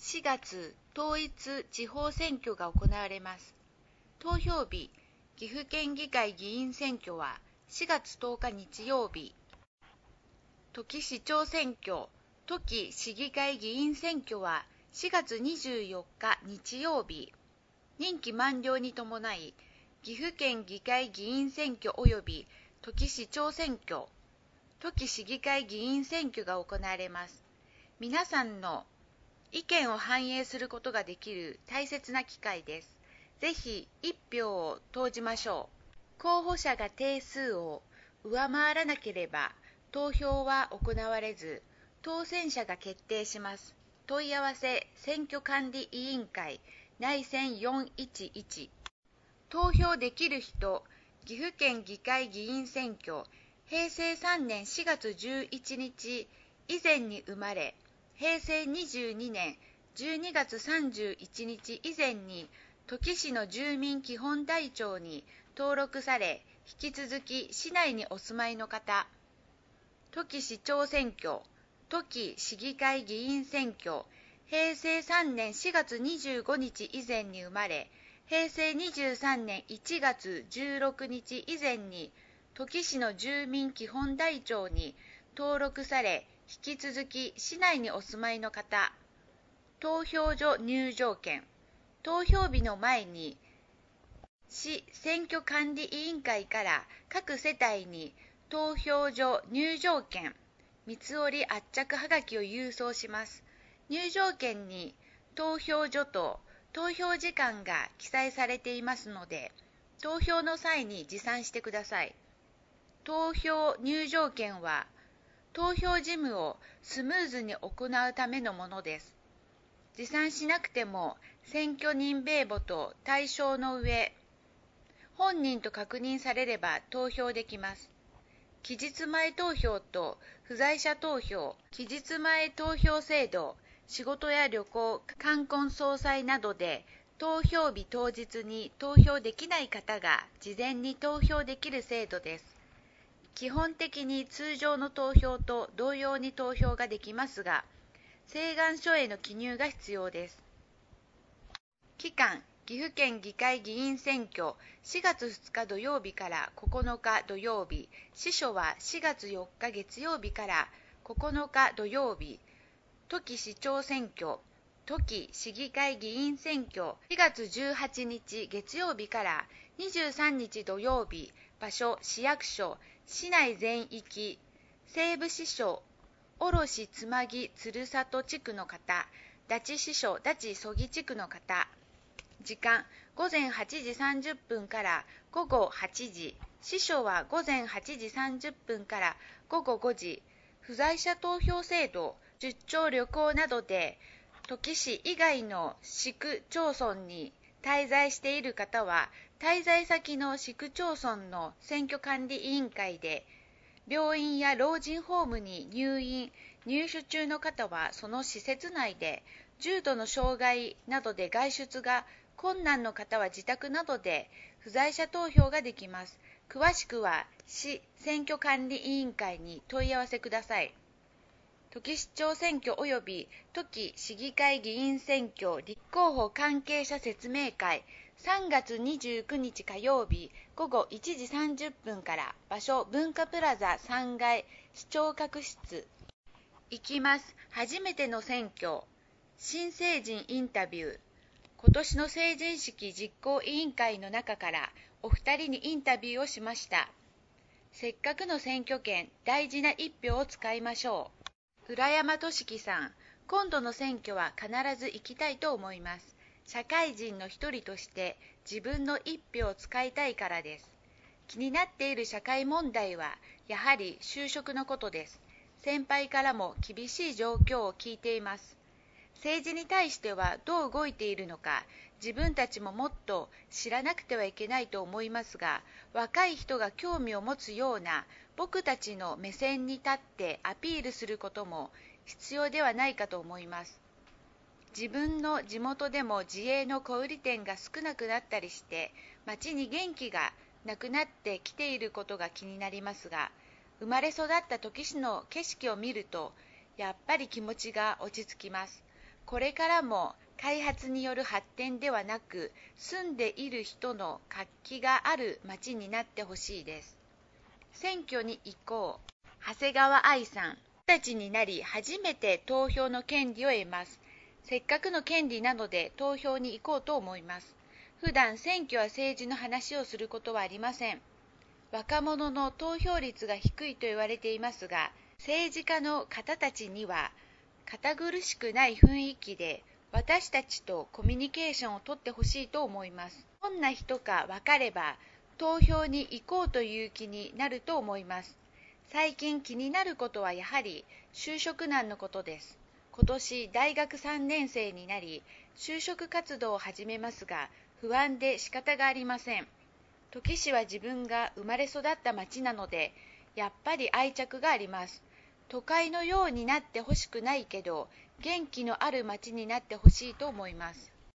4月、統一地方選挙が行われます。投票日、岐阜県議会議員選挙は4月10日日曜日。土岐市長選挙、土岐市議会議員選挙は4月24日日曜日。任期満了に伴い、岐阜県議会議員選挙及び土岐市長選挙、土岐市議会議員選挙が行われます。皆さんの意見を反映することができる大切な機会です。ぜひ一票を投じましょう。候補者が定数を上回らなければ投票は行われず、当選者が決定します。問い合わせ選挙管理委員会内選411。投票できる人、岐阜県議会議員選挙、平成3年4月11日以前に生まれ、平成22年12月31日以前に土岐市の住民基本台帳に登録され、引き続き市内にお住まいの方、土岐市長選挙、土岐市議会議員選挙、平成3年4月25日以前に生まれ、平成23年1月16日以前に土岐市の住民基本台帳に登録され、引き続き市内にお住まいの方、投票所入場券、投票日の前に市選挙管理委員会から各世帯に投票所入場券、三つ折り圧着はがきを郵送します。入場券に投票所と投票時間が記載されていますので、投票の際に持参してください。投票入場券は投票事務をスムーズに行うためのものです。持参しなくても選挙人名簿と対象の上、本人と確認されれば投票できます。期日前投票と不在者投票、期日前投票制度、仕事や旅行、冠婚葬祭などで投票日当日に投票できない方が事前に投票できる制度です。基本的に通常の投票と同様に投票ができますが、請願書への記入が必要です。期間、岐阜県議会議員選挙4月2日土曜日から9日土曜日、司書は4月4日月曜日から9日土曜日、土岐市長選挙、土岐市議会議員選挙4月18日月曜日から23日土曜日、場所市役所、市内全域、西部支所、卸妻木鶴里地区の方、那智支所那智曽木地区の方。時間、午前8時30分から午後8時、司書は午前8時30分から午後5時、不在者投票制度、出張旅行などで土岐市以外の市区町村に滞在している方は、滞在先の市区町村の選挙管理委員会で、病院や老人ホームに入院・入所中の方はその施設内で、重度の障害などで外出が困難の方は自宅などで不在者投票ができます。詳しくは市選挙管理委員会に問い合わせください。土岐市長選挙及び土岐市議会議員選挙立候補関係者説明会、3月29日火曜日午後1時30分から、場所文化プラザ3階市長閣室。行きます。初めての選挙、新成人インタビュー。今年の成人式実行委員会の中からお二人にインタビューをしました。せっかくの選挙権、大事な一票を使いましょう。浦山俊樹さん、今度の選挙は必ず行きたいと思います。社会人の一人として自分の一票を使いたいからです。気になっている社会問題はやはり就職のことです。先輩からも厳しい状況を聞いています。政治に対してはどう動いているのか、自分たちももっと知らなくてはいけないと思いますが、若い人が興味を持つような僕たちの目線に立ってアピールすることも必要ではないかと思います。自分の地元でも自営の小売店が少なくなったりして、街に元気がなくなってきていることが気になりますが、生まれ育った土岐市の景色を見ると、やっぱり気持ちが落ち着きます。 これからも開発による発展ではなく、住んでいる人の活気がある街になってほしいです。選挙に行こう。長谷川愛さん。20歳になり初めて投票の権利を得ます。せっかくの権利なので投票に行こうと思います。普段選挙は政治の話をすることはありません。若者の投票率が低いと言われていますが、政治家の方たちには堅苦しくない雰囲気で私たちとコミュニケーションをとってほしいと思います。どんな人か分かれば投票に行こうという気になると思います。最近気になることはやはり就職難のことです。今年大学3年生になり就職活動を始めますが、不安で仕方がありません。土岐市は自分が生まれ育った町なのでやっぱり愛着があります。都会のようになってほしくないけど元気のある町になってほしいと思います。